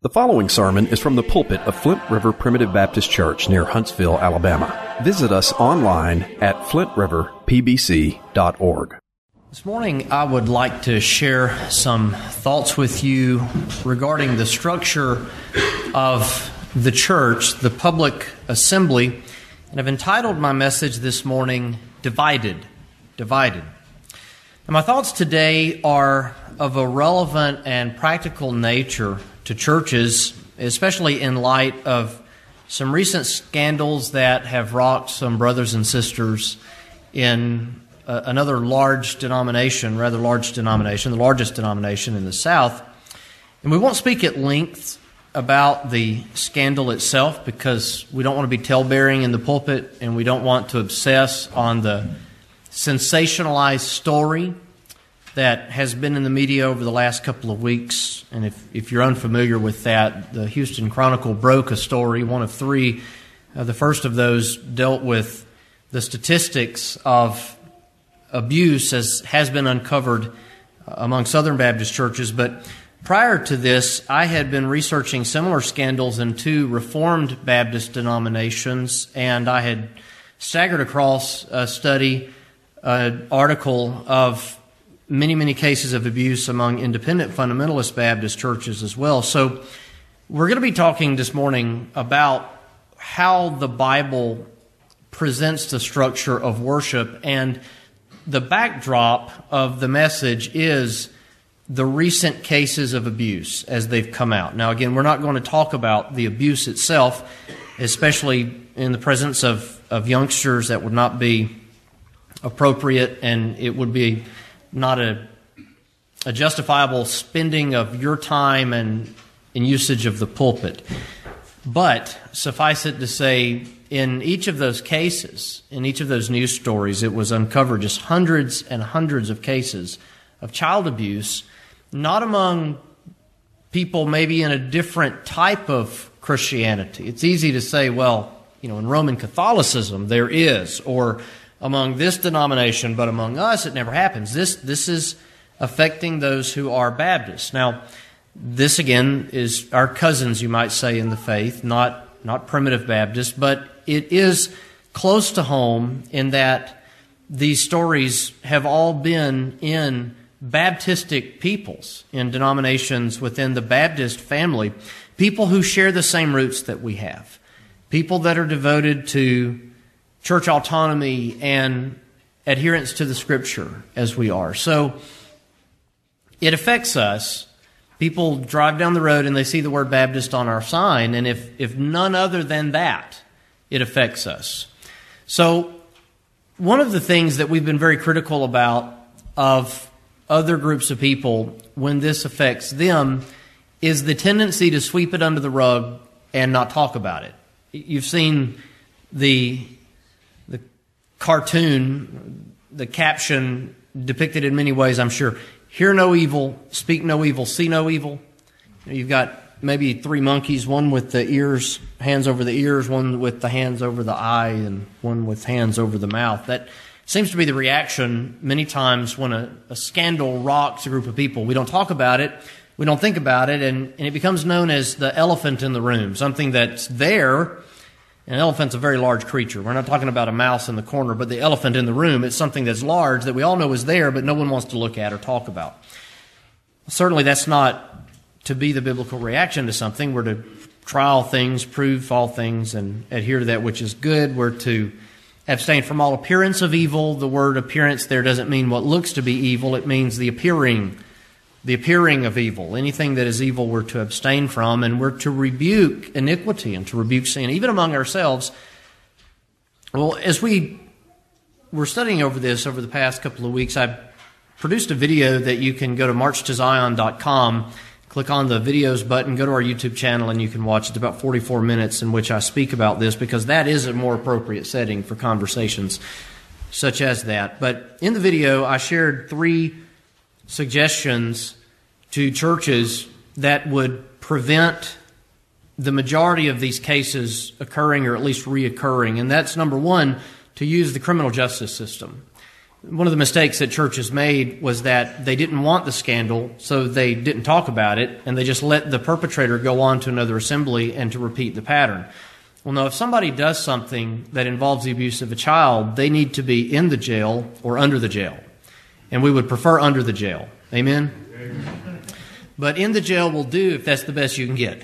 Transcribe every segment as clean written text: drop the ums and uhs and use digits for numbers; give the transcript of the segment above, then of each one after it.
The following sermon is from the pulpit of Flint River Primitive Baptist Church near Huntsville, Alabama. Visit us online at flintriverpbc.org. This morning I would like to share some thoughts with you regarding the structure of the church, the public assembly, and I've entitled my message this morning, Divided. Divided. And my thoughts today are of a relevant and practical nature to churches, especially in light of some recent scandals that have rocked some brothers and sisters in another large denomination, the largest denomination in the South. And we won't speak at length about the scandal itself because we don't want to be tale-bearing in the pulpit and we don't want to obsess on the sensationalized story that has been in the media over the last couple of weeks. And if you're unfamiliar with that, the Houston Chronicle broke a story, one of three. The first of those dealt with the statistics of abuse as has been uncovered among Southern Baptist churches. But prior to this, I had been researching similar scandals in two Reformed Baptist denominations, and I had staggered across a study, an article of many cases of abuse among independent fundamentalist Baptist churches as well. So we're going to be talking this morning about how the Bible presents the structure of worship, and the backdrop of the message is the recent cases of abuse as they've come out. Now again, we're not going to talk about the abuse itself, especially in the presence of youngsters. That would not be appropriate, and it would be not a justifiable spending of your time and usage of the pulpit. But suffice it to say, in each of those cases, in each of those news stories, it was uncovered just hundreds and hundreds of cases of child abuse, not among people maybe in a different type of Christianity. It's easy to say, well, in Roman Catholicism there is, or among this denomination, but among us it never happens. This is affecting those who are Baptists. Now, this again is our cousins, you might say, in the faith, not primitive Baptists, but it is close to home in that these stories have all been in Baptistic peoples, in denominations within the Baptist family, people who share the same roots that we have, people that are devoted to church autonomy and adherence to the Scripture as we are. So it affects us. People drive down the road and they see the word Baptist on our sign, and if none other than that, it affects us. So one of the things that we've been very critical about of other groups of people when this affects them is the tendency to sweep it under the rug and not talk about it. You've seen the cartoon, the caption depicted in many ways, I'm sure. Hear no evil, speak no evil, see no evil. You've got maybe three monkeys, one with the ears, hands over the ears, one with the hands over the eye, and one with hands over the mouth. That seems to be the reaction many times when a scandal rocks a group of people. We don't talk about it, we don't think about it, and it becomes known as the elephant in the room, something that's there. An elephant's a very large creature. We're not talking about a mouse in the corner, but the elephant in the room. It's something that's large that we all know is there, but no one wants to look at or talk about. Certainly that's not to be the biblical reaction to something. We're to try all things, prove all things, and adhere to that which is good. We're to abstain from all appearance of evil. The word appearance there doesn't mean what looks to be evil. It means the appearing of evil. Anything that is evil we're to abstain from, and we're to rebuke iniquity and to rebuke sin, even among ourselves. Well, as we were studying over this over the past couple of weeks, I produced a video that you can go to marchtozion.com, click on the videos button, go to our YouTube channel, and you can watch. It's about 44 minutes in which I speak about this, because that is a more appropriate setting for conversations such as that. But in the video, I shared three suggestions to churches that would prevent the majority of these cases occurring, or at least reoccurring. And that's, number one, to use the criminal justice system. One of the mistakes that churches made was that they didn't want the scandal, so they didn't talk about it, and they just let the perpetrator go on to another assembly and to repeat the pattern. Well, no, if somebody does something that involves the abuse of a child, they need to be in the jail or under the jail. And we would prefer under the jail. Amen? But in the jail will do if that's the best you can get.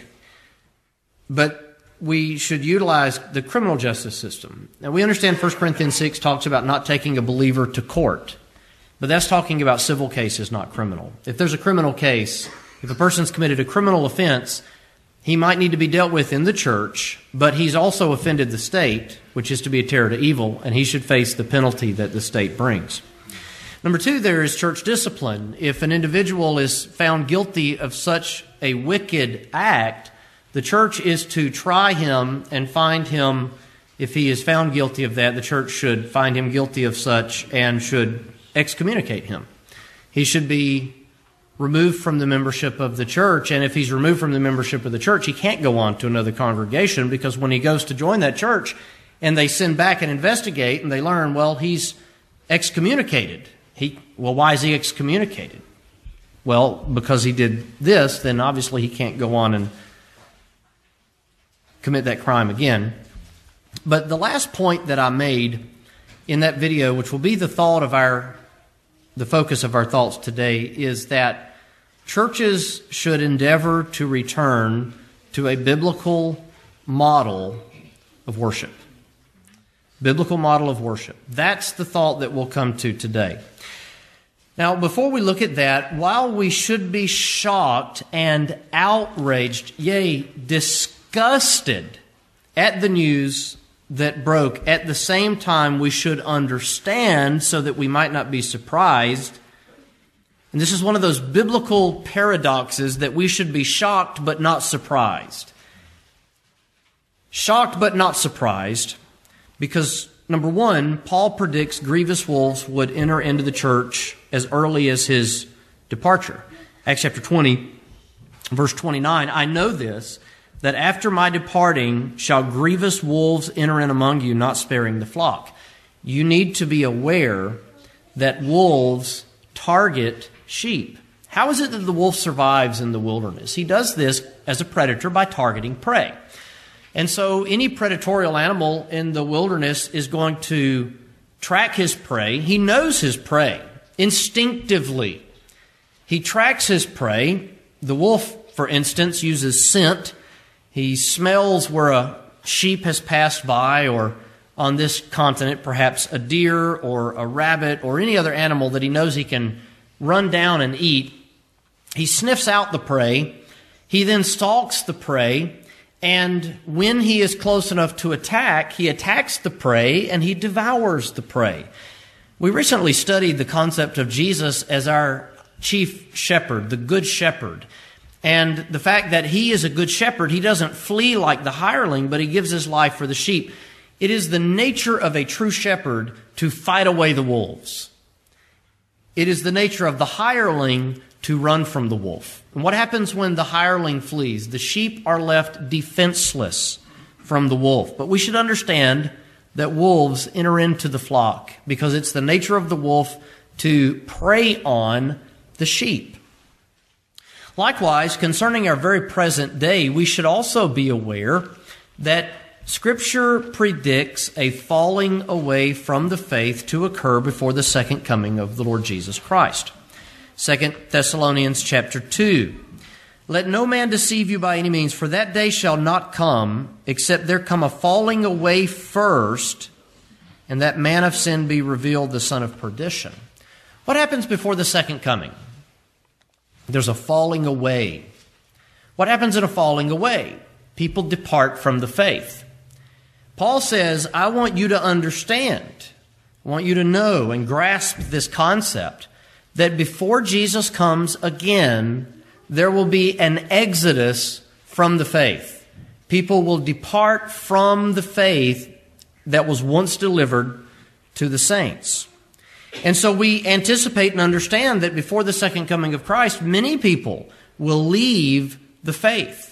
But we should utilize the criminal justice system. Now, we understand 1 Corinthians 6 talks about not taking a believer to court. But that's talking about civil cases, not criminal. If there's a criminal case, if a person's committed a criminal offense, he might need to be dealt with in the church, but he's also offended the state, which is to be a terror to evil, and he should face the penalty that the state brings. Number two, there is church discipline. If an individual is found guilty of such a wicked act, the church is to try him and find him, if he is found guilty of that, the church should find him guilty of such and should excommunicate him. He should be removed from the membership of the church, and if he's removed from the membership of the church, he can't go on to another congregation, because when he goes to join that church and they send back and investigate and they learn, well, he's excommunicated. Well, why is he excommunicated? Well, because he did this, then obviously he can't go on and commit that crime again. But the last point that I made in that video, which will be the focus of our thoughts today, is that churches should endeavor to return to a biblical model of worship. Biblical model of worship. That's the thought that we'll come to today. Now, before we look at that, while we should be shocked and outraged, yea, disgusted at the news that broke, at the same time we should understand so that we might not be surprised. And this is one of those biblical paradoxes, that we should be shocked but not surprised. Shocked but not surprised, because number one, Paul predicts grievous wolves would enter into the church as early as his departure. Acts chapter 20, verse 29, I know this, that after my departing shall grievous wolves enter in among you, not sparing the flock. You need to be aware that wolves target sheep. How is it that the wolf survives in the wilderness? He does this as a predator by targeting prey. And so any predatorial animal in the wilderness is going to track his prey. He knows his prey instinctively. He tracks his prey. The wolf, for instance, uses scent. He smells where a sheep has passed by, or on this continent, perhaps a deer or a rabbit or any other animal that he knows he can run down and eat. He sniffs out the prey. He then stalks the prey. And when he is close enough to attack, he attacks the prey and he devours the prey. We recently studied the concept of Jesus as our chief shepherd, the good shepherd. And the fact that he is a good shepherd, he doesn't flee like the hireling, but he gives his life for the sheep. It is the nature of a true shepherd to fight away the wolves. It is the nature of the hireling to run from the wolf. And what happens when the hireling flees? The sheep are left defenseless from the wolf. But we should understand that wolves enter into the flock because it's the nature of the wolf to prey on the sheep. Likewise, concerning our very present day, we should also be aware that Scripture predicts a falling away from the faith to occur before the second coming of the Lord Jesus Christ. 2 Thessalonians chapter 2. Let no man deceive you by any means, for that day shall not come, except there come a falling away first, and that man of sin be revealed, the son of perdition. What happens before the second coming? There's a falling away. What happens in a falling away? People depart from the faith. Paul says, I want you to understand, I want you to know and grasp this concept that before Jesus comes again, there will be an exodus from the faith. People will depart from the faith that was once delivered to the saints. And so we anticipate and understand that before the second coming of Christ, many people will leave the faith.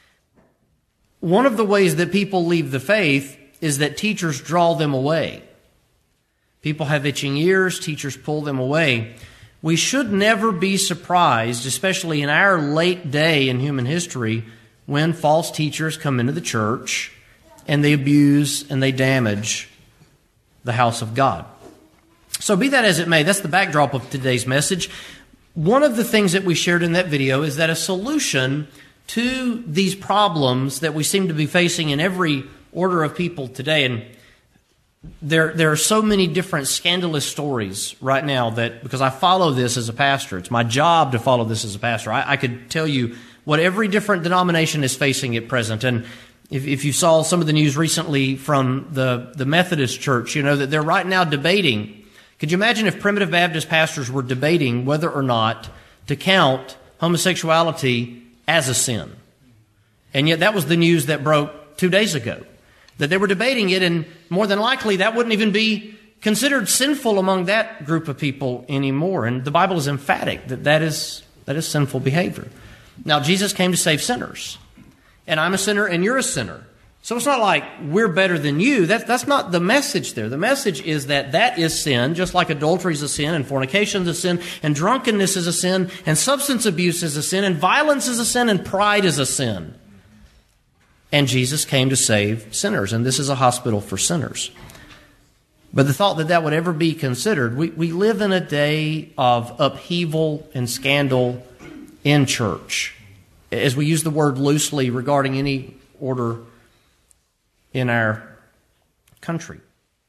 One of the ways that people leave the faith is that teachers draw them away. People have itching ears. Teachers pull them away. We should never be surprised, especially in our late day in human history, when false teachers come into the church and they abuse and they damage the house of God. So be that as it may, that's the backdrop of today's message. One of the things that we shared in that video is that a solution to these problems that we seem to be facing in every order of people today, and there are so many different scandalous stories right now that, because I follow this as a pastor, it's my job to follow this as a pastor. I could tell you what every different denomination is facing at present. And if you saw some of the news recently from the Methodist Church, you know that they're right now debating. Could you imagine if Primitive Baptist pastors were debating whether or not to count homosexuality as a sin? And yet that was the news that broke 2 days ago, that they were debating it, and more than likely that wouldn't even be considered sinful among that group of people anymore. And the Bible is emphatic that is sinful behavior. Now, Jesus came to save sinners, and I'm a sinner and you're a sinner. So it's not like we're better than you. That's not the message there. The message is that is sin, just like adultery is a sin, and fornication is a sin, and drunkenness is a sin, and substance abuse is a sin, and violence is a sin, and pride is a sin. And Jesus came to save sinners, and this is a hospital for sinners. But the thought that would ever be considered, we live in a day of upheaval and scandal in church, as we use the word loosely regarding any order in our country.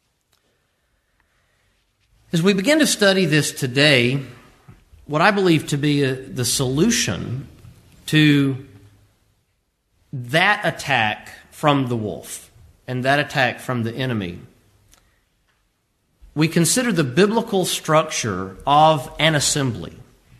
As we begin to study this today, what I believe to be the solution to that attack from the wolf and that attack from the enemy, we consider the biblical structure of an assembly.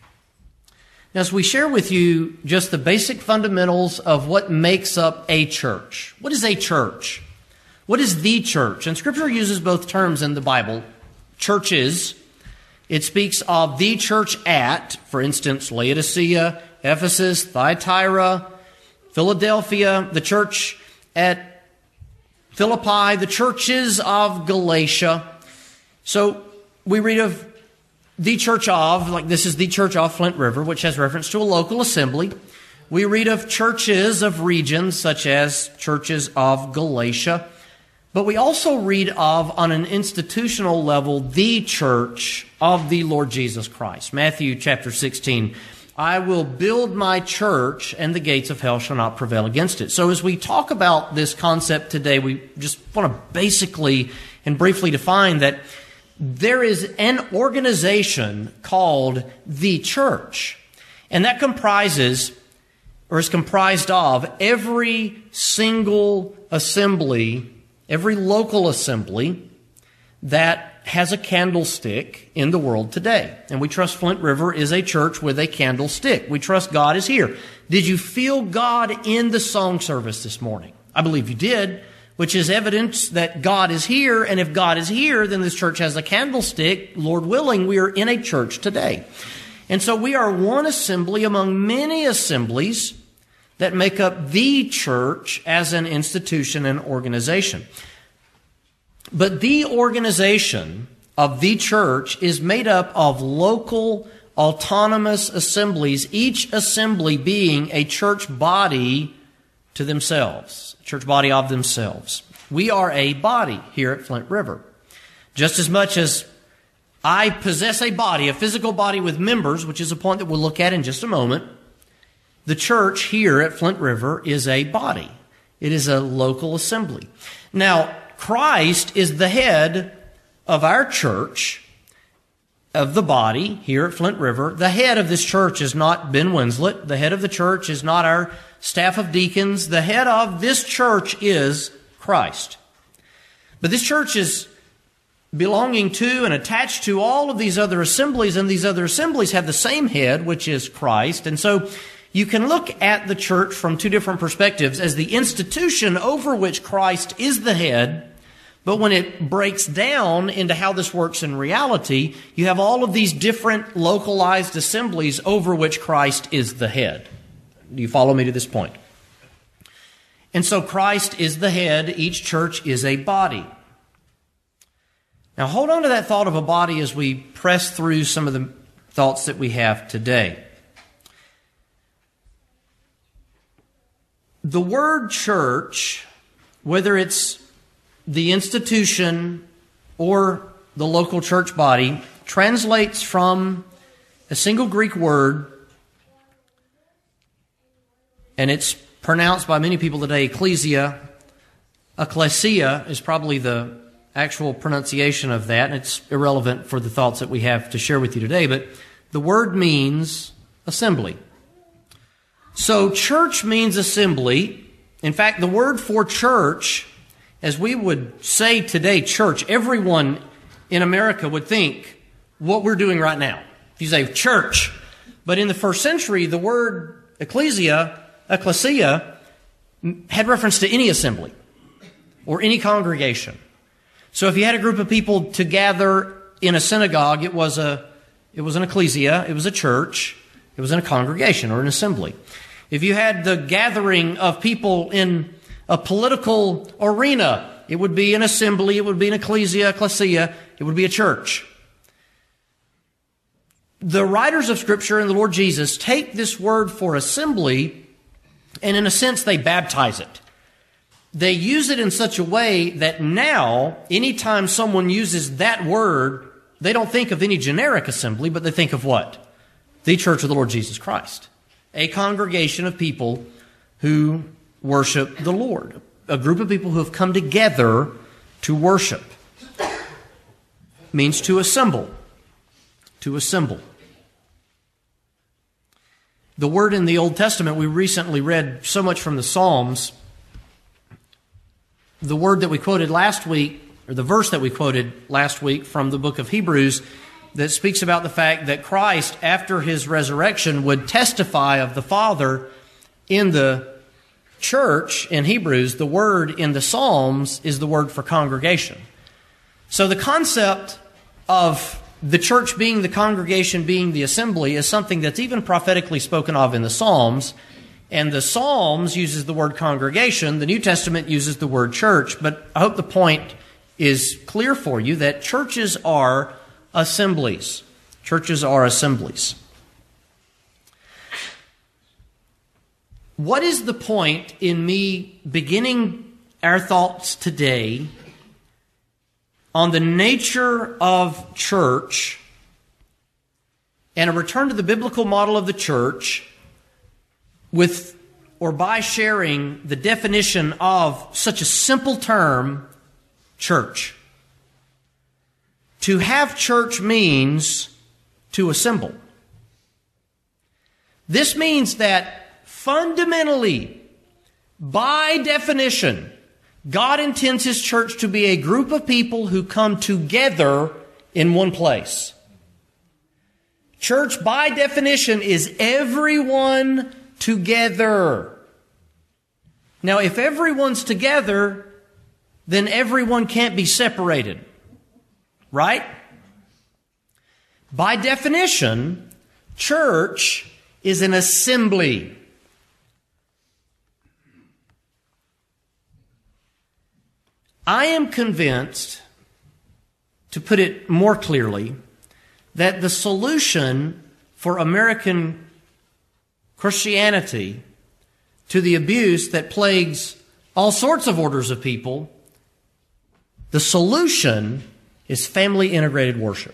Now, as we share with you just the basic fundamentals of what makes up a church. What is a church? What is the church? And Scripture uses both terms in the Bible. Churches, it speaks of the church at, for instance, Laodicea, Ephesus, Thyatira, Philadelphia, the church at Philippi, the churches of Galatia. So we read of the church of, like this is the church of Flint River, which has reference to a local assembly. We read of churches of regions, such as churches of Galatia. But we also read of, on an institutional level, the church of the Lord Jesus Christ. Matthew chapter 16, I will build my church, and the gates of hell shall not prevail against it. So as we talk about this concept today, we just want to basically and briefly define that there is an organization called the church, and that comprises, or is comprised of, every single assembly, every local assembly that has a candlestick in the world today. And we trust Flint River is a church with a candlestick. We trust God is here. Did you feel God in the song service this morning? I believe you did, which is evidence that God is here. And if God is here, then this church has a candlestick. Lord willing, we are in a church today. And so we are one assembly among many assemblies that make up the church as an institution and organization. But the organization of the church is made up of local autonomous assemblies, each assembly being a church body to themselves, a church body of themselves. We are a body here at Flint River. Just as much as I possess a body, a physical body with members, which is a point that we'll look at in just a moment, the church here at Flint River is a body. It is a local assembly. Now, Christ is the head of our church, of the body here at Flint River. The head of this church is not Ben Winslet. The head of the church is not our staff of deacons. The head of this church is Christ. But this church is belonging to and attached to all of these other assemblies, and these other assemblies have the same head, which is Christ. And so you can look at the church from two different perspectives: as the institution over which Christ is the head, but when it breaks down into how this works in reality, you have all of these different localized assemblies over which Christ is the head. Do you follow me to this point? And so Christ is the head. Each church is a body. Now hold on to that thought of a body as we press through some of the thoughts that we have today. The word church, whether it's the institution or the local church body, translates from a single Greek word, and it's pronounced by many people today ecclesia. Ecclesia is probably the actual pronunciation of that, and it's irrelevant for the thoughts that we have to share with you today, but the word means assembly. So church means assembly. In fact, the word for church, as we would say today, church, everyone in America would think what we're doing right now. If you say church, but in the first century, the word ecclesia, had reference to any assembly or any congregation. So if you had a group of people to gather in a synagogue, it was an ecclesia, it was a church, it was in a congregation or an assembly. If you had the gathering of people in a political arena, it would be an assembly, it would be an ecclesia, it would be a church. The writers of Scripture and the Lord Jesus take this word for assembly, and in a sense they baptize it. They use it in such a way that now, anytime someone uses that word, they don't think of any generic assembly, but they think of what? The Church of the Lord Jesus Christ. A congregation of people who worship the Lord. A group of people who have come together to worship. Means to assemble. To assemble. The word in the Old Testament, we recently read so much from the Psalms. The word that we quoted last week, or the verse that we quoted last week from the book of Hebrews, that speaks about the fact that Christ, after His resurrection, would testify of the Father in the church in Hebrews. The word in the Psalms is the word for congregation. So the concept of the church being the congregation, being the assembly, is something that's even prophetically spoken of in the Psalms. And the Psalms uses the word congregation. The New Testament uses the word church. But I hope the point is clear for you that churches are assemblies. Churches are assemblies. What is the point in me beginning our thoughts today on the nature of church and a return to the biblical model of the church with or by sharing the definition of such a simple term, church? To have church means to assemble. This means that fundamentally, by definition, God intends His church to be a group of people who come together in one place. Church, by definition, is everyone together. Now, if everyone's together, then everyone can't be separated. Right? By definition, church is an assembly. I am convinced, to put it more clearly, that the solution for American Christianity to the abuse that plagues all sorts of orders of people, the solution is family integrated worship.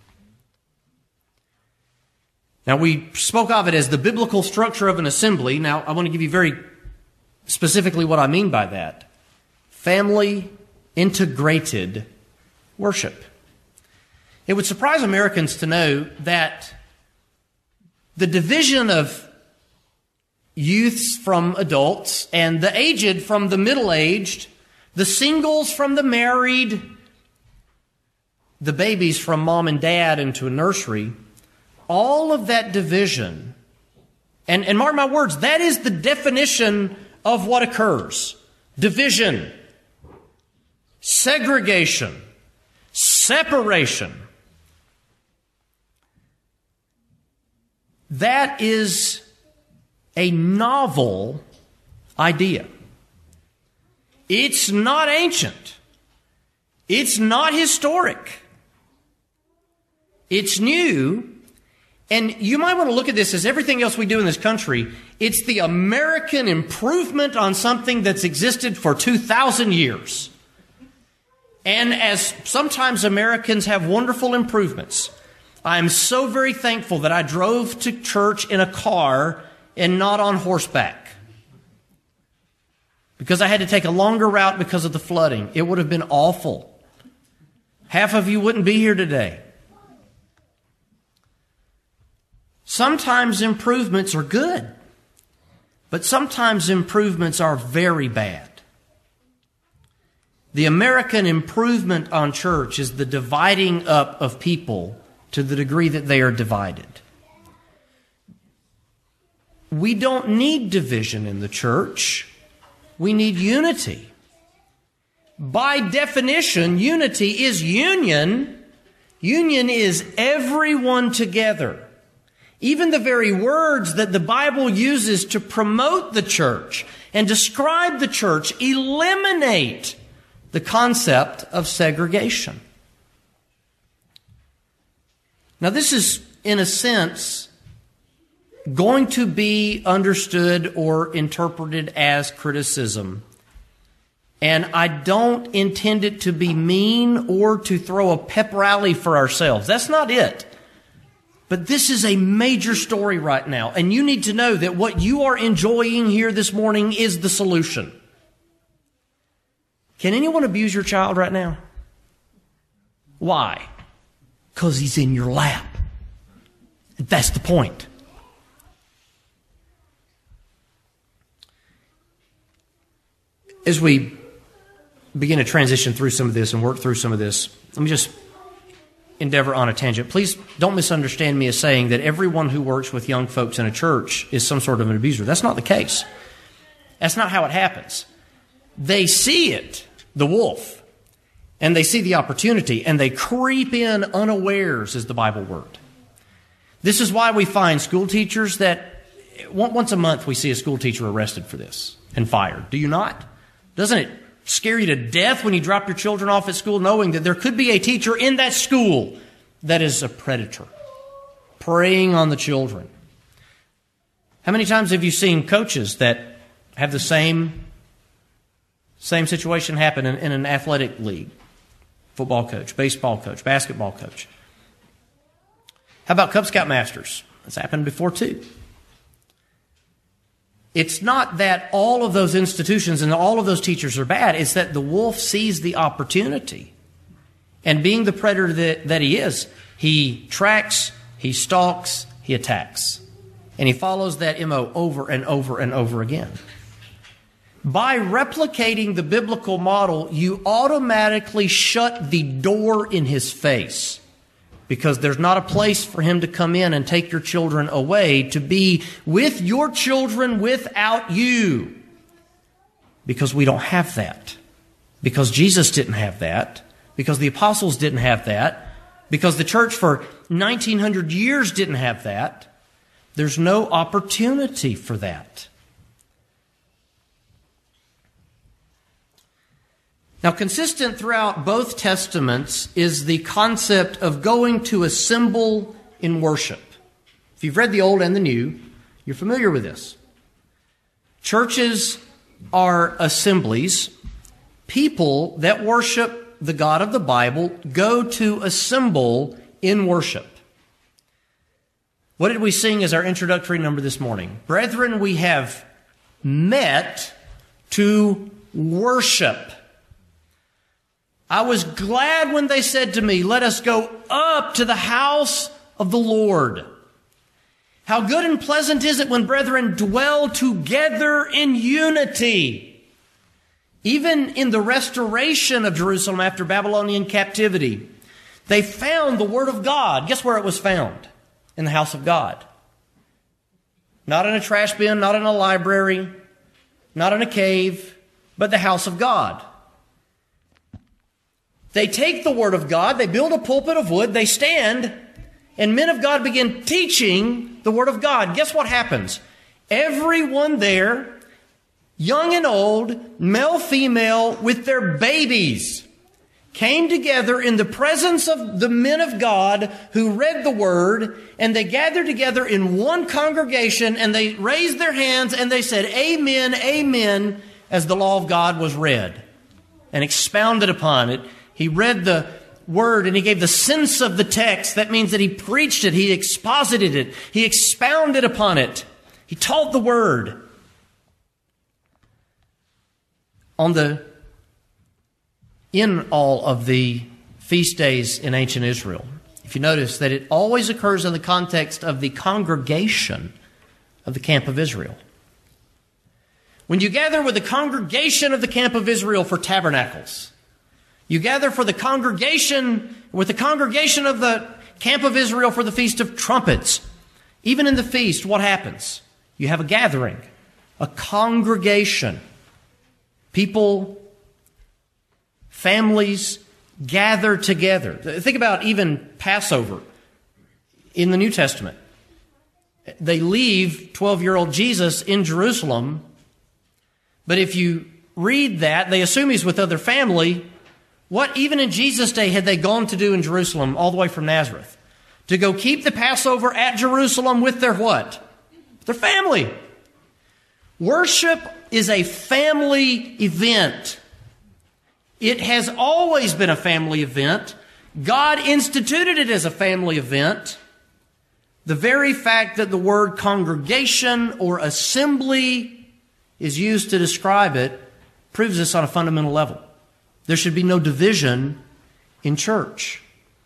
Now, we spoke of it as the biblical structure of an assembly. Now, I want to give you very specifically what I mean by that. Family integrated worship. It would surprise Americans to know that the division of youths from adults and the aged from the middle-aged, the singles from the married, the babies from mom and dad into a nursery, all of that division, and mark my words, that is the definition of what occurs. Division, segregation, separation. That is a novel idea. It's not ancient. It's not historic. It's new. And you might want to look at this as everything else we do in this country. It's the American improvement on something that's existed for 2,000 years. And as sometimes Americans have wonderful improvements, I'm so very thankful that I drove to church in a car and not on horseback, because I had to take a longer route because of the flooding. It would have been awful. Half of you wouldn't be here today. Sometimes improvements are good, but sometimes improvements are very bad. The American improvement on church is the dividing up of people to the degree that they are divided. We don't need division in the church. We need unity. By definition, unity is union. Union is everyone together. Even the very words that the Bible uses to promote the church and describe the church eliminate the concept of segregation. Now, this is, in a sense, going to be understood or interpreted as criticism. And I don't intend it to be mean or to throw a pep rally for ourselves. That's not it. But this is a major story right now. And you need to know that what you are enjoying here this morning is the solution. Can anyone abuse your child right now? Why? Because he's in your lap. That's the point. As we begin to transition through some of this and work through some of this, let me just endeavor on a tangent. Please don't misunderstand me as saying that everyone who works with young folks in a church is some sort of an abuser. That's not the case. That's not how it happens. They see it, the wolf, and they see the opportunity, and they creep in unawares, is the Bible word. This is why we find school teachers that once a month we see a school teacher arrested for this and fired. Do you not? Doesn't it scare you to death when you drop your children off at school knowing that there could be a teacher in that school that is a predator, preying on the children? How many times have you seen coaches that have the same situation happen in an athletic league? Football coach, baseball coach, basketball coach. How about Cub Scout masters? That's happened before too. It's not that all of those institutions and all of those teachers are bad. It's that the wolf sees the opportunity. And being the predator that he is, he tracks, he stalks, he attacks. And he follows that MO over and over and over again. By replicating the biblical model, you automatically shut the door in his face, because there's not a place for him to come in and take your children away to be with your children without you. Because we don't have that. Because Jesus didn't have that. Because the apostles didn't have that. Because the church for 1900 years didn't have that. There's no opportunity for that. Now, consistent throughout both Testaments is the concept of going to assemble in worship. If you've read the Old and the New, you're familiar with this. Churches are assemblies. People that worship the God of the Bible go to assemble in worship. What did we sing as our introductory number this morning? Brethren, we have met to worship. I was glad when they said to me, let us go up to the house of the Lord. How good and pleasant is it when brethren dwell together in unity. Even in the restoration of Jerusalem after Babylonian captivity, they found the Word of God. Guess where it was found? In the house of God. Not in a trash bin, not in a library, not in a cave, but the house of God. They take the Word of God, they build a pulpit of wood, they stand, and men of God begin teaching the Word of God. Guess what happens? Everyone there, young and old, male, female, with their babies, came together in the presence of the men of God who read the Word, and they gathered together in one congregation, and they raised their hands, and they said, Amen, Amen, as the law of God was read and expounded upon it. He read the Word, and he gave the sense of the text. That means that he preached it, he exposited it, he expounded upon it, he taught the Word. In all of the feast days in ancient Israel, if you notice that it always occurs in the context of the congregation of the camp of Israel. When you gather with the congregation of the camp of Israel for tabernacles, you gather for the congregation with the congregation of the camp of Israel for the Feast of Trumpets. Even in the feast, what happens? You have a gathering, a congregation. People, families gather together. Think about even Passover in the New Testament. They leave 12-year-old Jesus in Jerusalem, but if you read that, they assume he's with other family. What, even in Jesus' day, had they gone to do in Jerusalem all the way from Nazareth? To go keep the Passover at Jerusalem with their what? Their family. Worship is a family event. It has always been a family event. God instituted it as a family event. The very fact that the word congregation or assembly is used to describe it proves this on a fundamental level. There should be no division in church.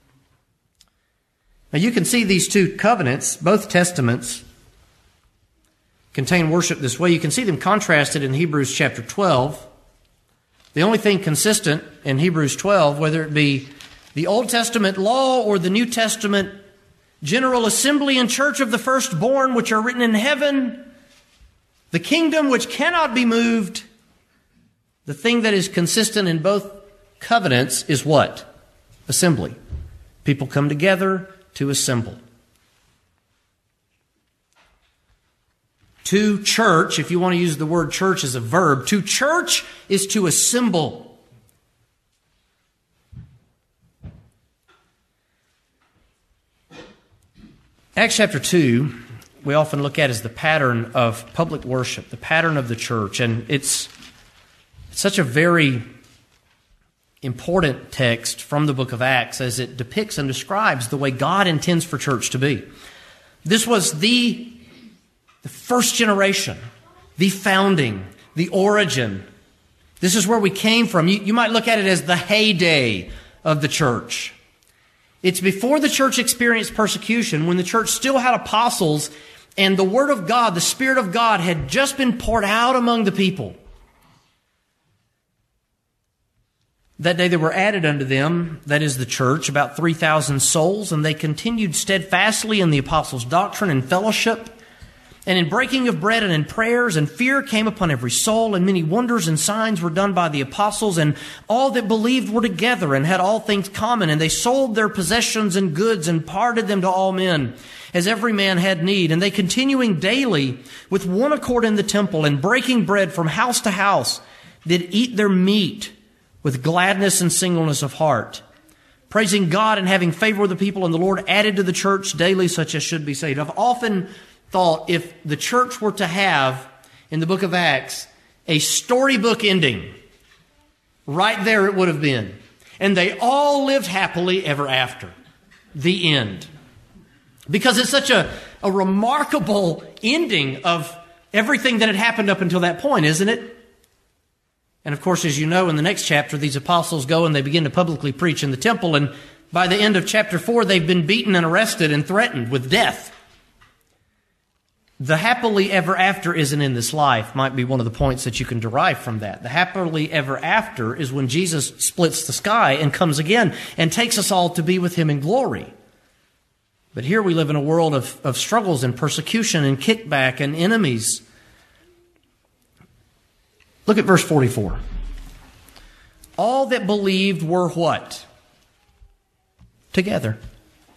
Now you can see these two covenants, both testaments, contain worship this way. You can see them contrasted in Hebrews chapter 12. The only thing consistent in Hebrews 12, whether it be the Old Testament law or the New Testament general assembly and church of the firstborn, which are written in heaven, the kingdom which cannot be moved, the thing that is consistent in both covenants is what? Assembly. People come together to assemble. To church, if you want to use the word church as a verb, to church is to assemble. Acts chapter 2, we often look at as the pattern of public worship, the pattern of the church. And it's such a very important text from the book of Acts as it depicts and describes the way God intends for church to be. This was the first generation, the founding, the origin. This is where we came from. You might look at it as the heyday of the church. It's before the church experienced persecution, when the church still had apostles and the Word of God, the Spirit of God, had just been poured out among the people. That day there were added unto them, that is the church, about 3,000 souls, and they continued steadfastly in the apostles' doctrine and fellowship, and in breaking of bread and in prayers, and fear came upon every soul, and many wonders and signs were done by the apostles, and all that believed were together and had all things common, and they sold their possessions and goods and parted them to all men, as every man had need. And they continuing daily with one accord in the temple, and breaking bread from house to house, did eat their meat with gladness and singleness of heart, praising God and having favor with the people, and the Lord added to the church daily such as should be saved. I've often thought if the church were to have, in the book of Acts, a storybook ending, right there it would have been. And they all lived happily ever after. The end. Because it's such a remarkable ending of everything that had happened up until that point, isn't it? And of course, as you know, in the next chapter, these apostles go and they begin to publicly preach in the temple. And by the end of chapter 4, they've been beaten and arrested and threatened with death. The happily ever after isn't in this life, might be one of the points that you can derive from that. The happily ever after is when Jesus splits the sky and comes again and takes us all to be with Him in glory. But here we live in a world of struggles and persecution and kickback and enemies. Look at verse 44. All that believed were what? Together.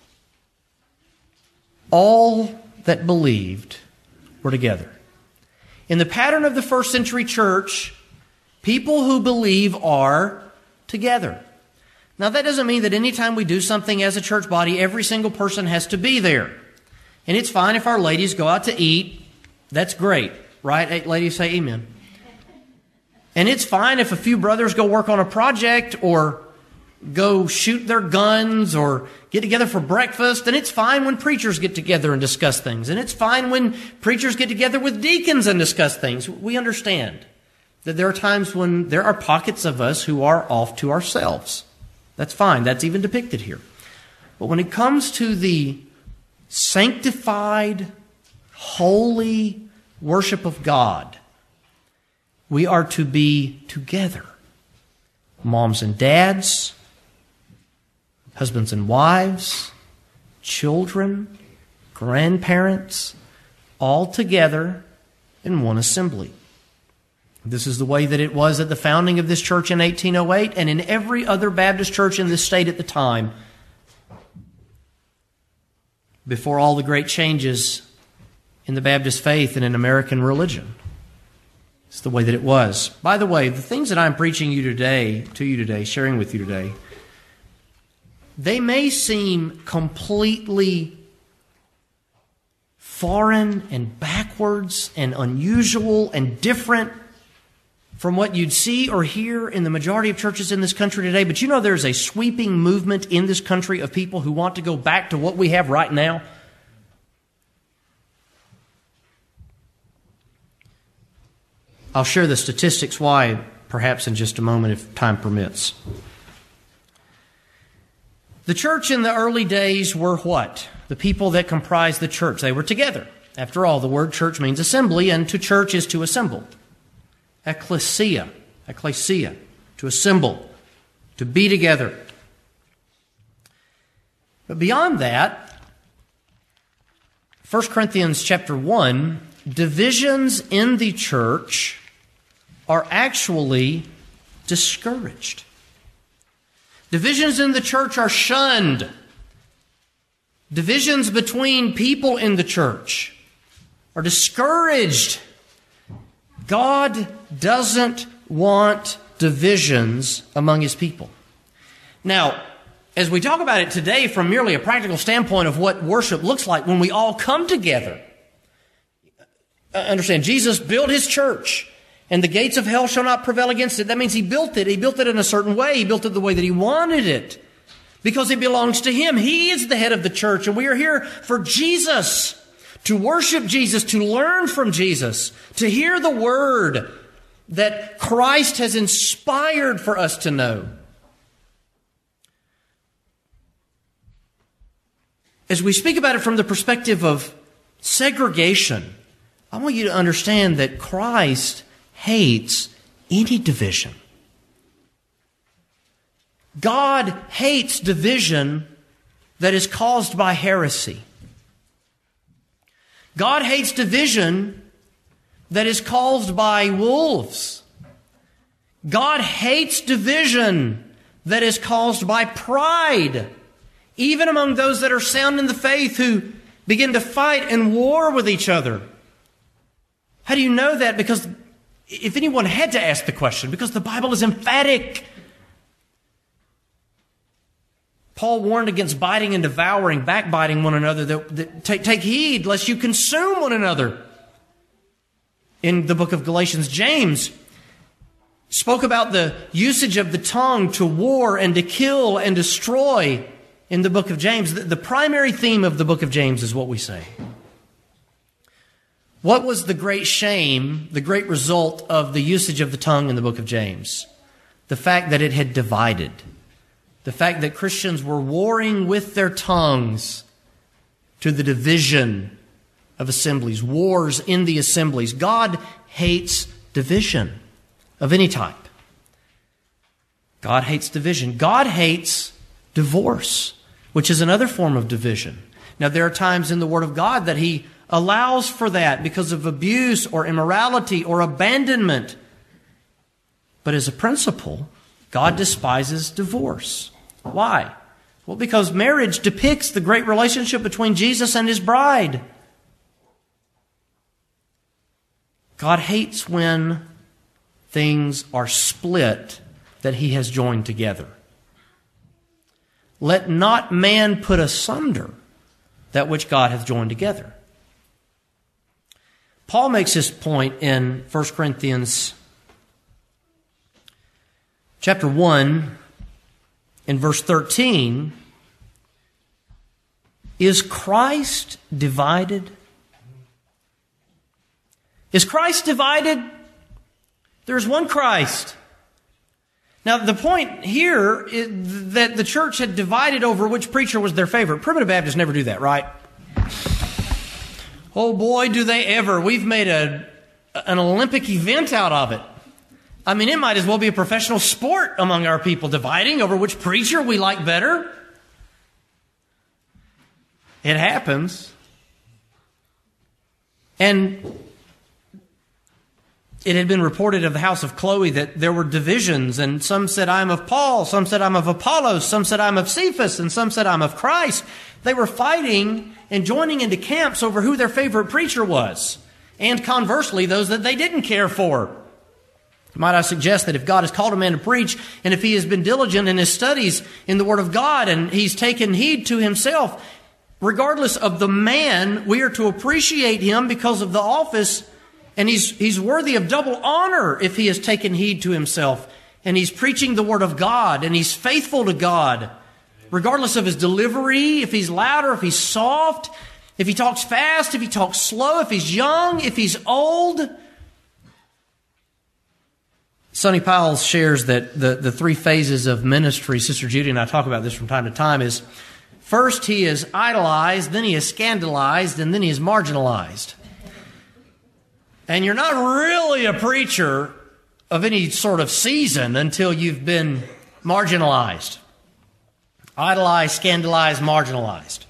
All that believed were together. In the pattern of the first century church, people who believe are together. Now, that doesn't mean that anytime we do something as a church body, every single person has to be there. And it's fine if our ladies go out to eat. That's great, right? Ladies, say amen. And it's fine if a few brothers go work on a project or go shoot their guns or get together for breakfast. And it's fine when preachers get together and discuss things. And it's fine when preachers get together with deacons and discuss things. We understand that there are times when there are pockets of us who are off to ourselves. That's fine. That's even depicted here. But when it comes to the sanctified, holy worship of God, we are to be together. Moms and dads, husbands and wives, children, grandparents, all together in one assembly. This is the way that it was at the founding of this church in 1808 and in every other Baptist church in this state at the time, before all the great changes in the Baptist faith and in American religion. It's the way that it was. By the way, the things that I'm preaching to you today, sharing with you today, they may seem completely foreign and backwards and unusual and different from what you'd see or hear in the majority of churches in this country today. But you know there's a sweeping movement in this country of people who want to go back to what we have right now. I'll share the statistics why, perhaps in just a moment if time permits. The church in the early days were what? The people that comprised the church. They were together. After all, the word church means assembly, and to church is to assemble. Ecclesia, to assemble, to be together. But beyond that, 1 Corinthians chapter 1, divisions in the church are actually discouraged. Divisions in the church are shunned. Divisions between people in the church are discouraged. God doesn't want divisions among His people. Now, as we talk about it today from merely a practical standpoint of what worship looks like when we all come together, understand, Jesus built His church, and the gates of hell shall not prevail against it. That means He built it. He built it in a certain way. He built it the way that He wanted it, because it belongs to Him. He is the head of the church, and we are here for Jesus, to worship Jesus, to learn from Jesus, to hear the Word that Christ has inspired for us to know. As we speak about it from the perspective of segregation, I want you to understand that Christ hates any division. God hates division that is caused by heresy. God hates division that is caused by wolves. God hates division that is caused by pride, even among those that are sound in the faith who begin to fight and war with each other. How do you know that? Because if anyone had to ask the question, because the Bible is emphatic. Paul warned against biting and devouring, backbiting one another. Take heed lest you consume one another. In the book of Galatians, James spoke about the usage of the tongue to war and to kill and destroy in the book of James. The primary theme of the book of James is what we say. What was the great shame, the great result of the usage of the tongue in the book of James? The fact that it had divided. The fact that Christians were warring with their tongues to the division of assemblies, wars in the assemblies. God hates division of any type. God hates division. God hates divorce, which is another form of division. Now, there are times in the Word of God that He allows for that because of abuse or immorality or abandonment. But as a principle, God despises divorce. Why? Well, because marriage depicts the great relationship between Jesus and His bride. God hates when things are split that He has joined together. let not man put asunder that which God hath joined together. Paul makes this point in 1 Corinthians chapter 1, in verse 13. Is Christ divided? Is Christ divided? There's one Christ. Now, the point here is that the church had divided over which preacher was their favorite. Primitive Baptists never do that, right? Oh boy, do they ever. We've made an Olympic event out of it. I mean, it might as well be a professional sport among our people, dividing over which preacher we like better. It happens. And it had been reported of the house of Chloe that there were divisions, and some said, I'm of Paul, some said, I'm of Apollos, some said, I'm of Cephas, and some said, I'm of Christ. They were fighting and joining into camps over who their favorite preacher was, and conversely, those that they didn't care for. Might I suggest that if God has called a man to preach, and if he has been diligent in his studies in the Word of God, and he's taken heed to himself, regardless of the man, we are to appreciate him because of the office, and he's worthy of double honor if he has taken heed to himself, and he's preaching the Word of God, and he's faithful to God, regardless of his delivery, if he's loud or if he's soft, if he talks fast, if he talks slow, if he's young, if he's old. Sonny Powell shares that the three phases of ministry, Sister Judy and I talk about this from time to time, is first he is idolized, then he is scandalized, and then he is marginalized. And you're not really a preacher of any sort of season until you've been marginalized. Idolized, scandalized, marginalized.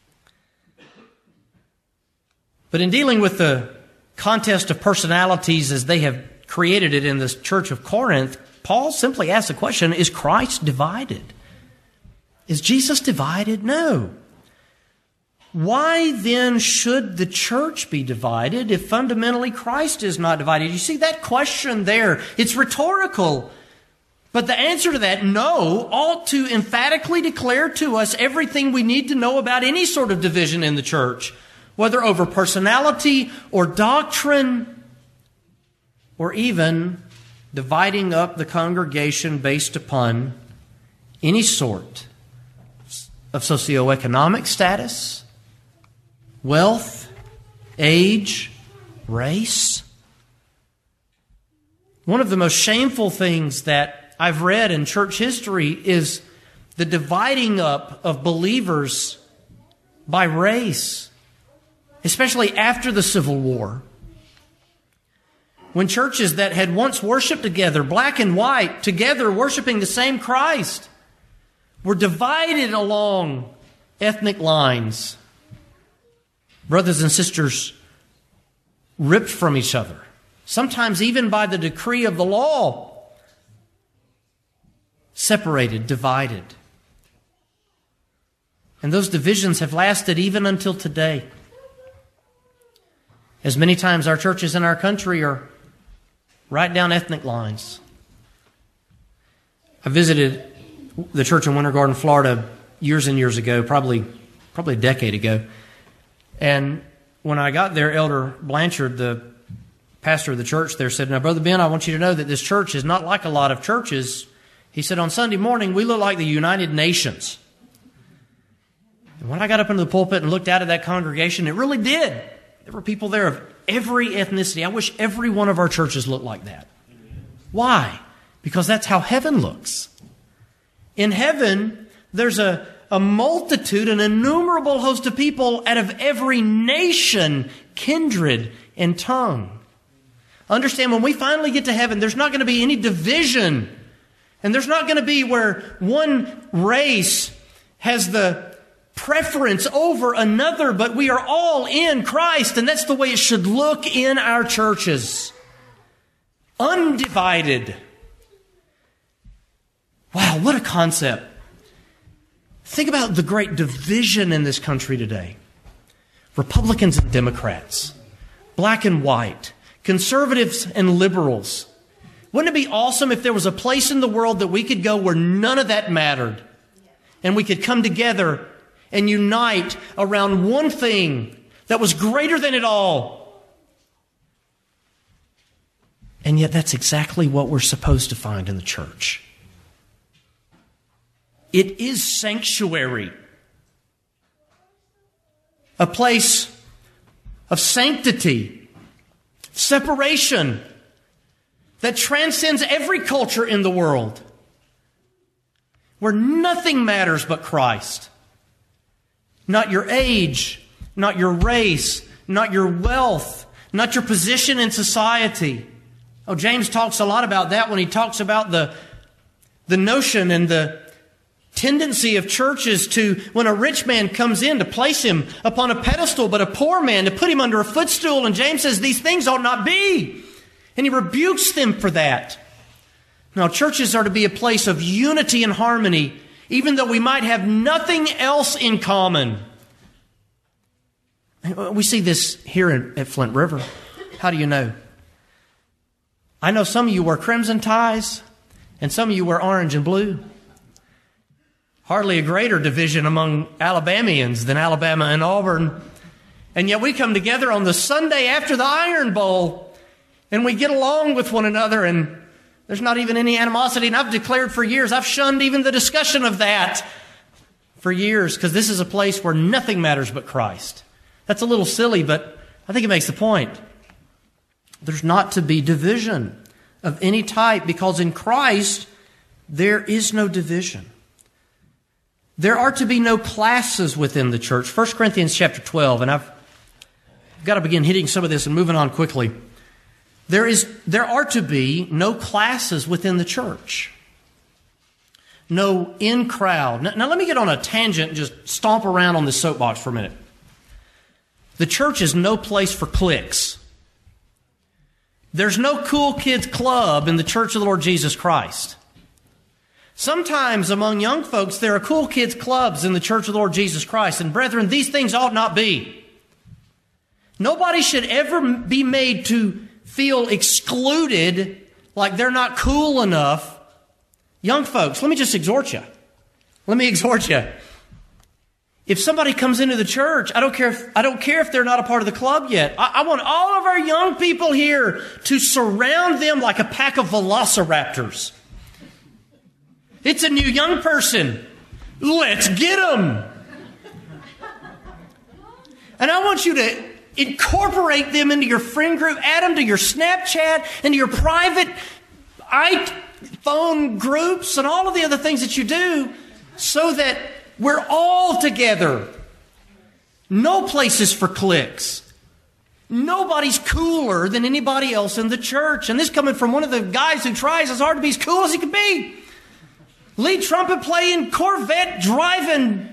But in dealing with the contest of personalities as they have created it in this church of Corinth, Paul simply asks the question, is Christ divided? Is Jesus divided? No. Why then should the church be divided if fundamentally Christ is not divided? You see that question there, it's rhetorical. But the answer to that, no, ought to emphatically declare to us everything we need to know about any sort of division in the church, whether over personality or doctrine, or even dividing up the congregation based upon any sort of socioeconomic status, wealth, age, race. One of the most shameful things that I've read in church history is the dividing up of believers by race, especially after the Civil War. When churches that had once worshiped together, black and white, together worshiping the same Christ, were divided along ethnic lines. Brothers and sisters ripped from each other, sometimes even by the decree of the law, separated, divided. And those divisions have lasted even until today. As many times our churches in our country are right down ethnic lines. I visited the church in Winter Garden, Florida years and years ago, probably a decade ago. And when I got there, Elder Blanchard, the pastor of the church there, said, "Now, Brother Ben, I want you to know that this church is not like a lot of churches." He said, "On Sunday morning, we look like the United Nations." And when I got up into the pulpit and looked out at that congregation, it really did. There were people there of every ethnicity. I wish every one of our churches looked like that. Why? Because that's how heaven looks. In heaven, there's a multitude, an innumerable host of people out of every nation, kindred, and tongue. Understand, when we finally get to heaven, there's not going to be any division. And there's not going to be where one race has the preference over another, but we are all in Christ, and that's the way it should look in our churches. Undivided. Wow, what a concept. Think about the great division in this country today. Republicans and Democrats, black and white, conservatives and liberals. Wouldn't it be awesome if there was a place in the world that we could go where none of that mattered? and we could come together and unite around one thing that was greater than it all. And yet that's exactly what we're supposed to find in the church. It is sanctuary, a place of sanctity, separation that transcends every culture in the world, where nothing matters but Christ. Not your age, not your race, not your wealth, not your position in society. Oh, James talks a lot about that when he talks about the notion and the tendency of churches to, when a rich man comes in, to place him upon a pedestal, but a poor man to put him under a footstool. And James says these things ought not be. And he rebukes them for that. Now, churches are to be a place of unity and harmony, even though we might have nothing else in common. We see this here at Flint River. How do you know? I know some of you wear crimson ties, and some of you wear orange and blue. Hardly a greater division among Alabamians than Alabama and Auburn. And yet we come together on the Sunday after the Iron Bowl, and we get along with one another, and there's not even any animosity. And I've declared for years, I've shunned even the discussion of that for years, because this is a place where nothing matters but Christ. That's a little silly, but I think it makes the point. There's not to be division of any type, because in Christ there is no division. There are to be no classes within the church. 1 Corinthians chapter 12, and I've got to begin hitting some of this and moving on quickly. There are to be no classes within the church. No in crowd. Now let me get on a tangent and just stomp around on this soapbox for a minute. The church is no place for cliques. There's no cool kids club in the Church of the Lord Jesus Christ. Sometimes among young folks, there are cool kids clubs in the Church of the Lord Jesus Christ. And brethren, these things ought not be. Nobody should ever be made to feel excluded, like they're not cool enough. Young folks, let me just exhort you. Let me exhort you. If somebody comes into the church, I don't care if they're not a part of the club yet. I want all of our young people here to surround them like a pack of velociraptors. It's a new young person. Let's get them. And I want you to incorporate them into your friend group, add them to your Snapchat, into your private iPhone groups, and all of the other things that you do, so that we're all together. No places for cliques. Nobody's cooler than anybody else in the church. And this coming from one of the guys who tries as hard to be as cool as he can be. Lead trumpet playing, Corvette driving.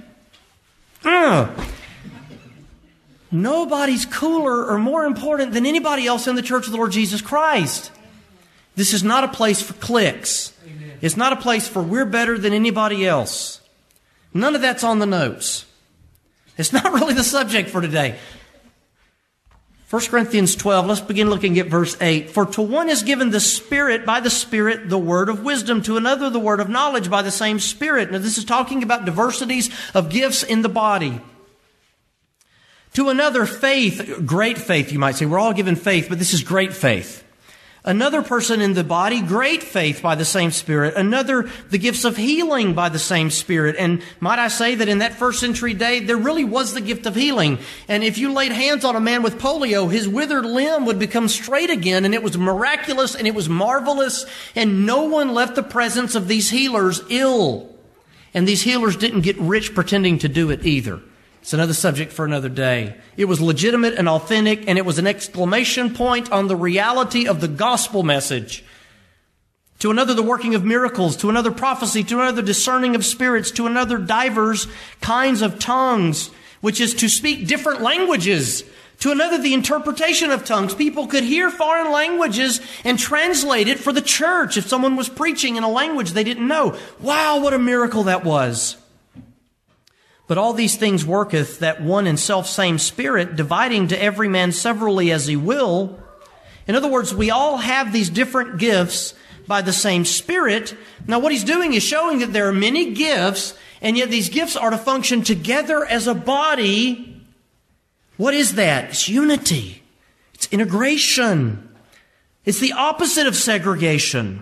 Nobody's cooler or more important than anybody else in the Church of the Lord Jesus Christ. This is not a place for cliques. It's not a place for we're better than anybody else. None of that's on the notes. It's not really the subject for today. 1 Corinthians 12, let's begin looking at verse 8. For to one is given the Spirit, by the Spirit, the word of wisdom. To another, the word of knowledge by the same Spirit. Now, this is talking about diversities of gifts in the body. To another, faith, great faith, you might say. We're all given faith, but this is great faith. Another person in the body, great faith by the same Spirit. Another, the gifts of healing by the same Spirit. And might I say that in that first century day, there really was the gift of healing. And if you laid hands on a man with polio, his withered limb would become straight again. And it was miraculous and it was marvelous. And no one left the presence of these healers ill. And these healers didn't get rich pretending to do it either. It's another subject for another day. It was legitimate and authentic, and it was an exclamation point on the reality of the gospel message. To another, the working of miracles. To another, prophecy. To another, discerning of spirits. To another, divers kinds of tongues, which is to speak different languages. To another, the interpretation of tongues. People could hear foreign languages and translate it for the church if someone was preaching in a language they didn't know. Wow, what a miracle that was. But all these things worketh that one and self-same Spirit, dividing to every man severally as he will. In other words, we all have these different gifts by the same Spirit. Now what he's doing is showing that there are many gifts, And yet these gifts are to function together as a body. What is that? It's unity. It's integration. It's the opposite of segregation.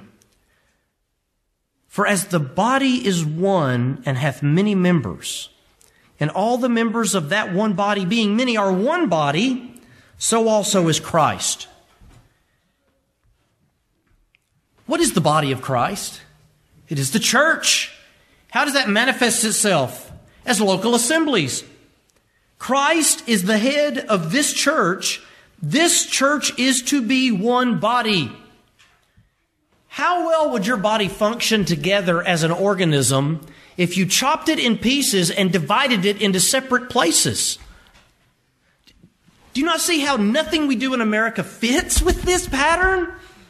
For as the body is one and hath many members, and all the members of that one body being many are one body, so also is Christ. What is the body of Christ? It is the church. How does that manifest itself? As local assemblies. Christ is the head of this church. This church is to be one body. How well would your body function together as an organism if you chopped it in pieces and divided it into separate places? Do you not see how nothing we do in America fits with this pattern?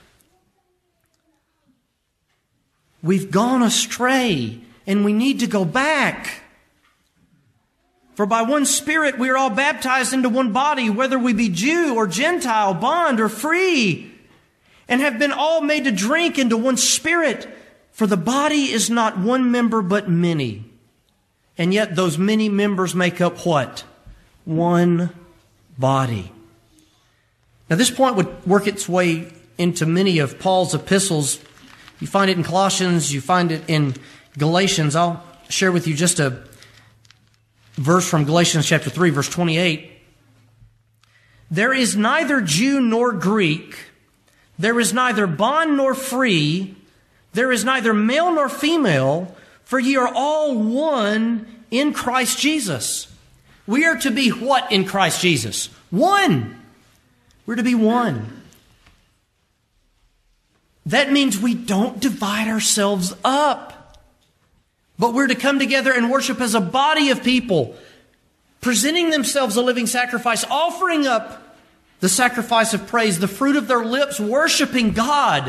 We've gone astray, and we need to go back. For by one Spirit we are all baptized into one body, whether we be Jew or Gentile, bond or free, and have been all made to drink into one Spirit. For the body is not one member but many. And yet those many members make up what? One body. Now this point would work its way into many of Paul's epistles. You find it in Colossians, you find it in Galatians. I'll share with you just a verse from Galatians chapter 3, verse 28. There is neither Jew nor Greek, there is neither bond nor free, there is neither male nor female, for ye are all one in Christ Jesus. We are to be what in Christ Jesus? One. We're to be one. That means we don't divide ourselves up, but we're to come together and worship as a body of people, presenting themselves a living sacrifice, offering up the sacrifice of praise, the fruit of their lips, worshiping God.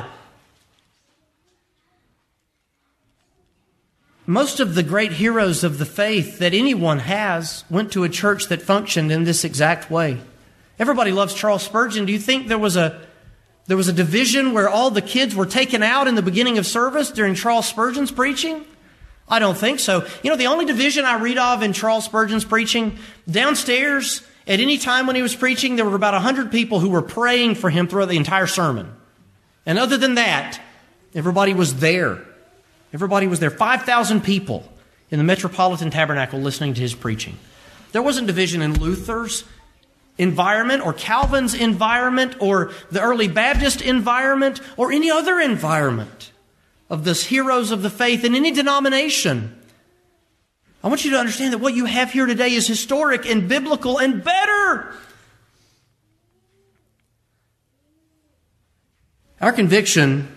Most of the great heroes of the faith that anyone has went to a church that functioned in this exact way. Everybody loves Charles Spurgeon. Do you think there was a division where all the kids were taken out in the beginning of service during Charles Spurgeon's preaching? I don't think so. You know, the only division I read of in Charles Spurgeon's preaching, downstairs, at any time when he was preaching, there were about 100 people who were praying for him throughout the entire sermon. And other than that, everybody was there. Everybody was there. 5,000 people in the Metropolitan Tabernacle listening to his preaching. There wasn't division in Luther's environment or Calvin's environment or the early Baptist environment or any other environment of the heroes of the faith in any denomination. I want you to understand that what you have here today is historic and biblical and better. Our conviction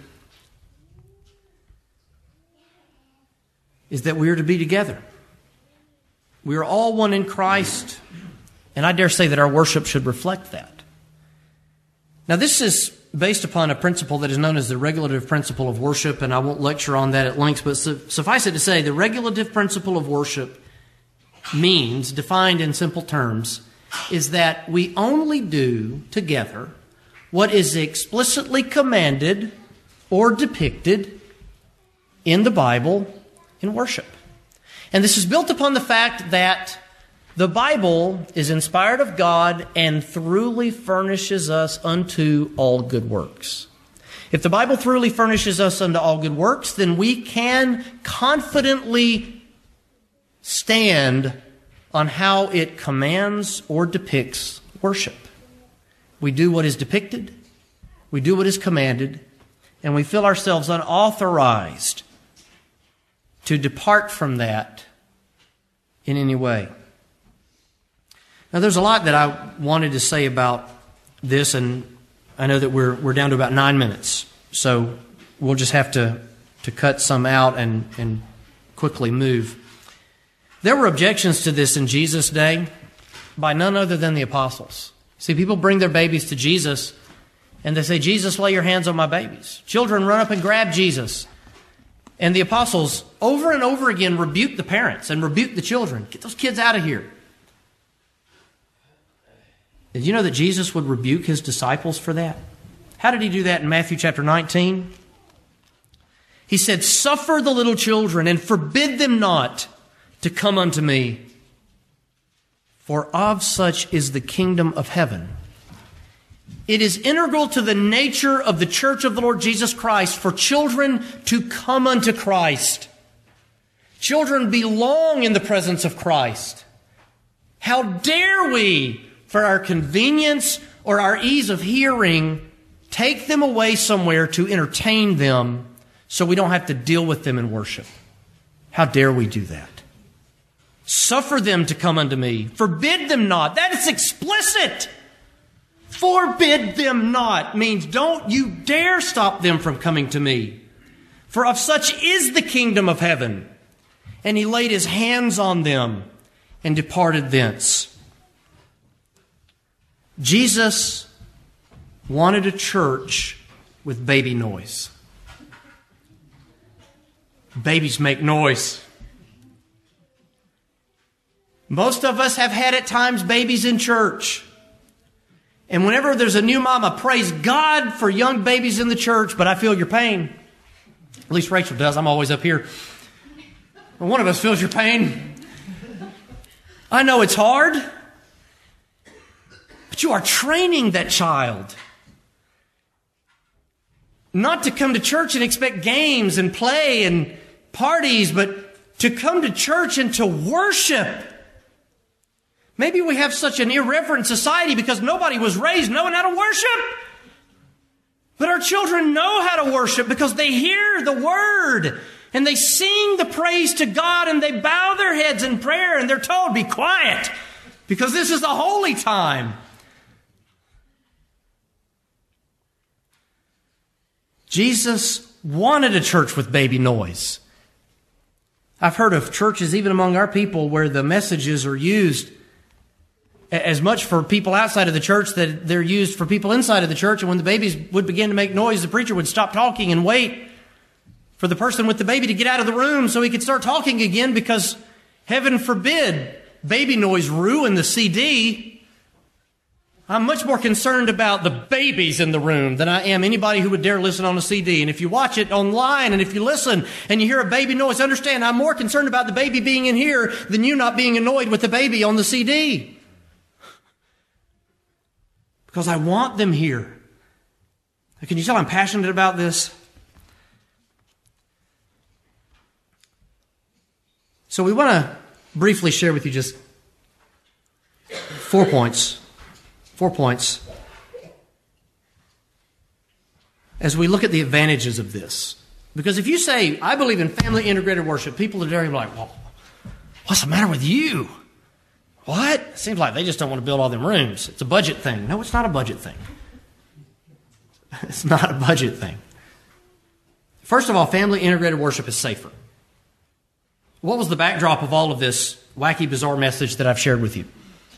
is that we are to be together. We are all one in Christ, and I dare say that our worship should reflect that. Now, this is based upon a principle that is known as the regulative principle of worship, and I won't lecture on that at length, but suffice it to say, the regulative principle of worship means, defined in simple terms, is that we only do together what is explicitly commanded or depicted in the Bible in worship. And this is built upon the fact that the Bible is inspired of God and throughly furnishes us unto all good works. If the Bible throughly furnishes us unto all good works, then we can confidently stand on how it commands or depicts worship. We do what is depicted, we do what is commanded, and we feel ourselves unauthorized to depart from that in any way. Now, there's a lot that I wanted to say about this, and I know that we're down to about 9 minutes, so we'll just have to cut some out and quickly move. There were objections to this in Jesus' day by none other than the apostles. See, people bring their babies to Jesus, and they say, "Jesus, lay your hands on my babies." Children run up and grab Jesus. And the apostles over and over again rebuke the parents and rebuke the children. Get those kids out of here. Did you know that Jesus would rebuke his disciples for that? How did he do that in Matthew chapter 19? He said, "Suffer the little children and forbid them not, to come unto me, for of such is the kingdom of heaven. It is integral to the nature of the church of the Lord Jesus Christ for children to come unto Christ. Children belong in the presence of Christ. How dare we, for our convenience or our ease of hearing, take them away somewhere to entertain them so we don't have to deal with them in worship? How dare we do that? Suffer them to come unto me. Forbid them not. That is explicit. Forbid them not means don't you dare stop them from coming to me. For of such is the kingdom of heaven. And he laid his hands on them and departed thence. Jesus wanted a church with baby noise. Babies make noise. Most of us have had at times babies in church. And whenever there's a new mama, praise God for young babies in the church, but I feel your pain. At least Rachel does. I'm always up here. Well, one of us feels your pain. I know it's hard, but you are training that child not to come to church and expect games and play and parties, but to come to church and to worship. Maybe we have such an irreverent society because nobody was raised knowing how to worship. But our children know how to worship because they hear the word and they sing the praise to God and they bow their heads in prayer and they're told, be quiet because this is a holy time. Jesus wanted a church with baby noise. I've heard of churches, even among our people, where the messages are used as much for people outside of the church that they're used for people inside of the church. And when the babies would begin to make noise, the preacher would stop talking and wait for the person with the baby to get out of the room so he could start talking again, because heaven forbid baby noise ruin the CD. I'm much more concerned about the babies in the room than I am anybody who would dare listen on a CD. And if you watch it online and if you listen and you hear a baby noise, understand I'm more concerned about the baby being in here than you not being annoyed with the baby on the CD. Because I want them here. Can you tell I'm passionate about this? So we want to briefly share with you just 4 points. 4 points. As we look at the advantages of this. Because if you say, I believe in family integrated worship, people are there and be like, well, what's the matter with you? What? It seems like they just don't want to build all them rooms. It's a budget thing. No, it's not a budget thing. It's not a budget thing. First of all, family integrated worship is safer. What was the backdrop of all of this wacky, bizarre message that I've shared with you?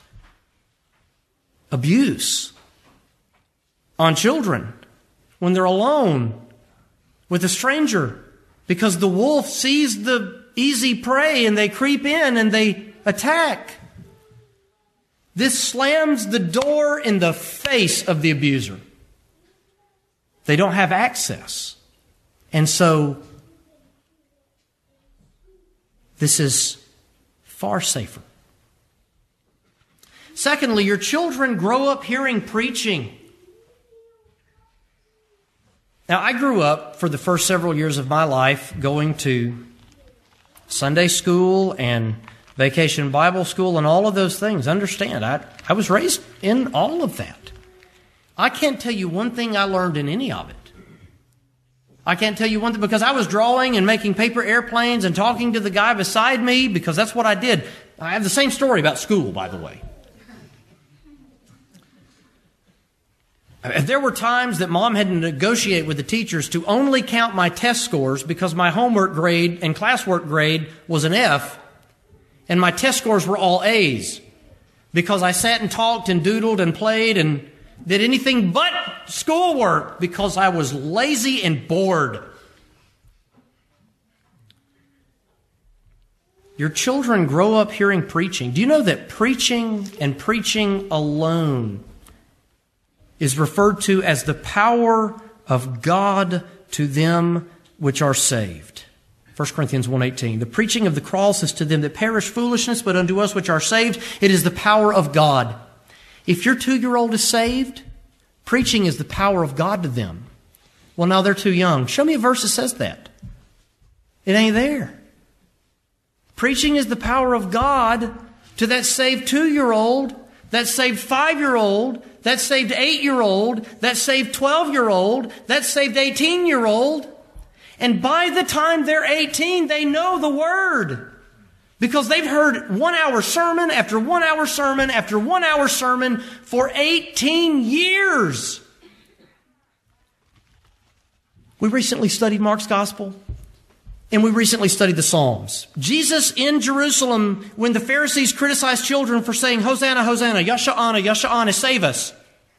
Abuse on children when they're alone with a stranger, because the wolf sees the easy prey and they creep in and they attack. This slams the door in the face of the abuser. They don't have access. And so this is far safer. Secondly, your children grow up hearing preaching. Now, I grew up for the first several years of my life going to Sunday school and Vacation Bible School and all of those things. Understand, I was raised in all of that. I can't tell you one thing I learned in any of it. I can't tell you one thing because I was drawing and making paper airplanes and talking to the guy beside me because that's what I did. I have the same story about school, by the way. There were times that Mom had to negotiate with the teachers to only count my test scores because my homework grade and classwork grade was an F, and my test scores were all A's because I sat and talked and doodled and played and did anything but schoolwork because I was lazy and bored. Your children grow up hearing preaching. Do you know that preaching and preaching alone is referred to as the power of God to them which are saved? 1 Corinthians 1:18. The preaching of the cross is to them that perish foolishness, but unto us which are saved, it is the power of God. If your 2-year-old is saved, preaching is the power of God to them. Well, now they're too young. Show me a verse that says that. It ain't there. Preaching is the power of God to that saved 2-year-old, that saved 5-year-old, that saved 8-year-old, that saved 12-year-old, that saved 18-year-old. And by the time they're 18, they know the Word. Because they've heard 1-hour sermon after 1-hour sermon after 1-hour sermon for 18 years. We recently studied Mark's Gospel, and we recently studied the Psalms. Jesus in Jerusalem, when the Pharisees criticized children for saying, Hosanna, Hosanna, Yasha'ana, Yasha'ana, save us,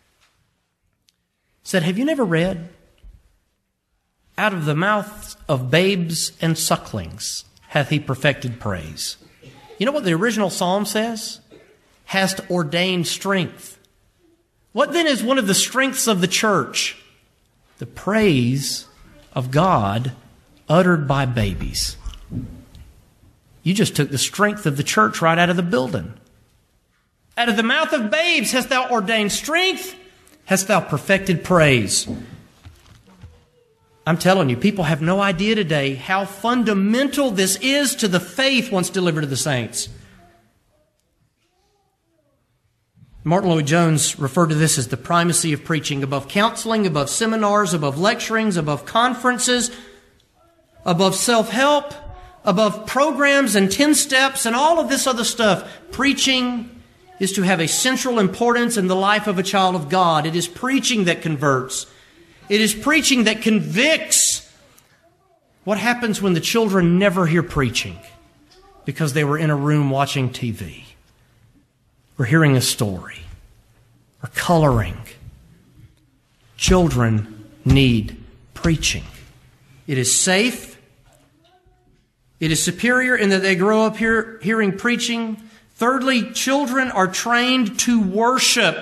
said, have you never read? Out of the mouths of babes and sucklings hath he perfected praise. You know what the original psalm says? Hast ordained strength. What then is one of the strengths of the church? The praise of God uttered by babies. You just took the strength of the church right out of the building. Out of the mouth of babes hast thou ordained strength, hast thou perfected praise. I'm telling you, people have no idea today how fundamental this is to the faith once delivered to the saints. Martin Lloyd-Jones referred to this as the primacy of preaching above counseling, above seminars, above lecturings, above conferences, above self-help, above programs and 10 steps and all of this other stuff. Preaching is to have a central importance in the life of a child of God. It is preaching that converts. It is preaching that convicts. What happens when the children never hear preaching because they were in a room watching TV or hearing a story or coloring? Children need preaching. It is safe. It is superior in that they grow up hearing preaching. Thirdly, children are trained to worship.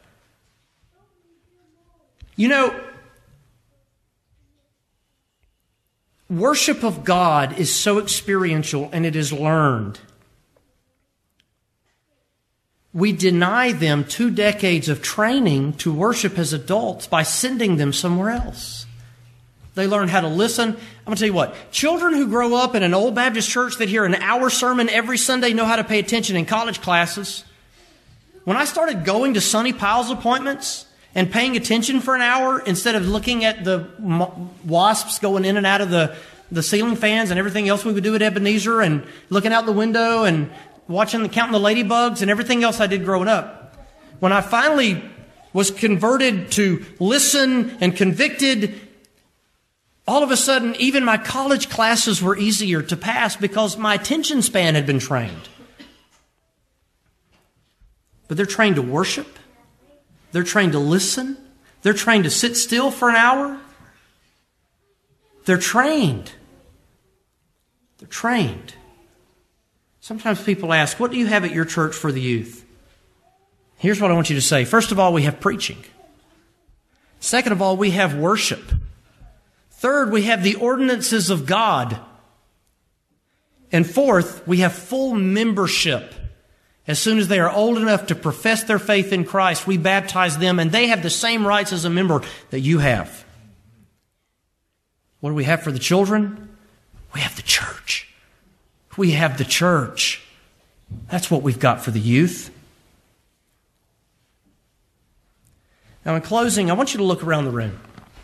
You know, worship of God is so experiential and it is learned. We deny them 2 decades of training to worship as adults by sending them somewhere else. They learn how to listen. I'm going to tell you what, children who grow up in an old Baptist church that hear an hour sermon every Sunday know how to pay attention in college classes. When I started going to Sonny Pyle's appointments and paying attention for an hour instead of looking at the wasps going in and out of the ceiling fans and everything else we would do at Ebenezer and looking out the window and counting the ladybugs and everything else I did growing up. When I finally was converted to listen and convicted, all of a sudden even my college classes were easier to pass because my attention span had been trained. But they're trained to worship. They're trained to listen. They're trained to sit still for an hour. They're trained. They're trained. Sometimes people ask, what do you have at your church for the youth? Here's what I want you to say. First of all, we have preaching. Second of all, we have worship. Third, we have the ordinances of God. And fourth, we have full membership. As soon as they are old enough to profess their faith in Christ, we baptize them, and they have the same rights as a member that you have. What do we have for the children? We have the church. We have the church. That's what we've got for the youth. Now, in closing, I want you to look around the room.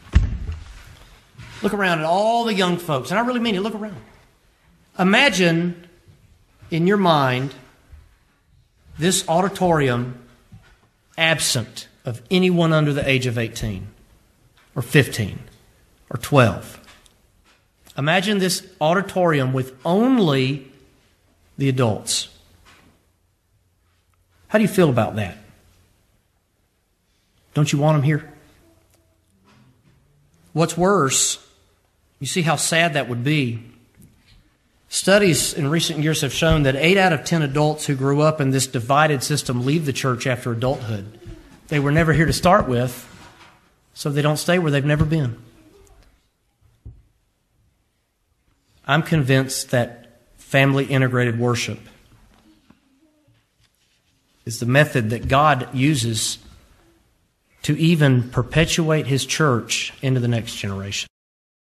Look around at all the young folks, and I really mean it. Look around. Imagine in your mind this auditorium absent of anyone under the age of 18 or 15 or 12. Imagine this auditorium with only the adults. How do you feel about that? Don't you want them here? What's worse, you see how sad that would be. Studies in recent years have shown that 8 out of 10 adults who grew up in this divided system leave the church after adulthood. They were never here to start with, so they don't stay where they've never been. I'm convinced that family integrated worship is the method that God uses to even perpetuate His church into the next generation.